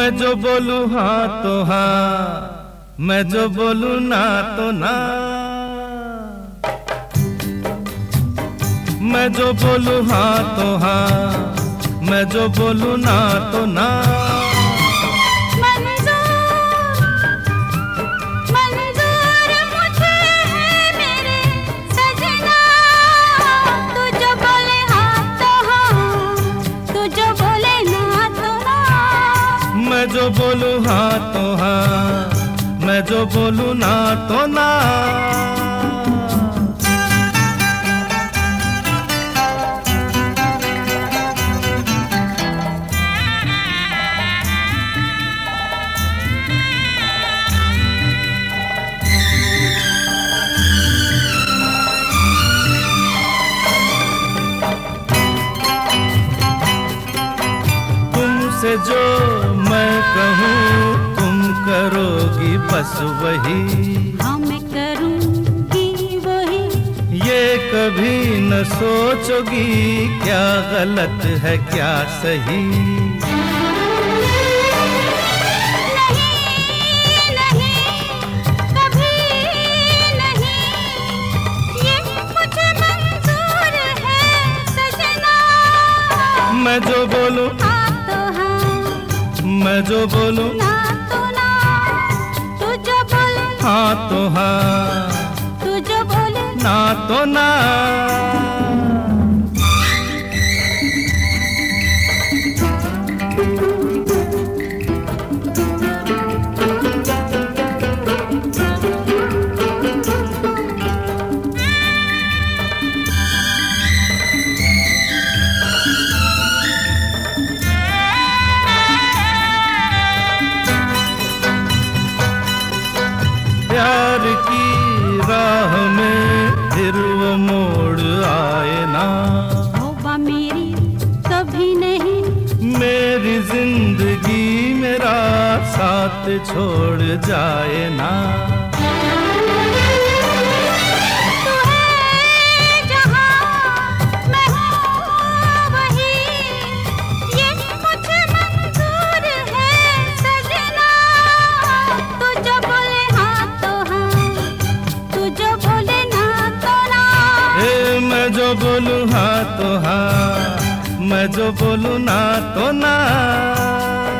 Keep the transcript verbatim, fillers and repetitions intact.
मैं जो बोलूं हाँ तो हाँ, मैं जो बोलूं ना तो ना। मैं जो बोलूं हाँ तो हाँ, मैं जो बोलूं ना तो ना। मैं जो बोलूं हाँ तो हाँ, मैं जो बोलूं ना तो ना। तुमसे जो मैं कहूँ तुम करोगी बस वही। हाँ मैं करूँगी वही। ये कभी न सोचोगी क्या गलत है क्या सही। नहीं नहीं कभी नहीं, ये मुझे मंजूर है सजना। मैं जो बोलूं मैं जो बोलूं ना तो ना, तू जो बोले हाँ तो हाँ, तू जो बोले ना तो ना। प्यार की राह में फिर वो मोड़ आए ना। तौबा मेरी कभी नहीं, मेरी जिंदगी मेरा साथ छोड़ जाए ना। तू है जहाँ मैं हूँ वही, ये मुझे मंजूर है सजना। तू जो बोले हाँ तो हाँ, तू जो बोले ना तो ना। ए मैं जो बोलूं हाँ तो हाँ, मैं जो बोलूं ना तो ना।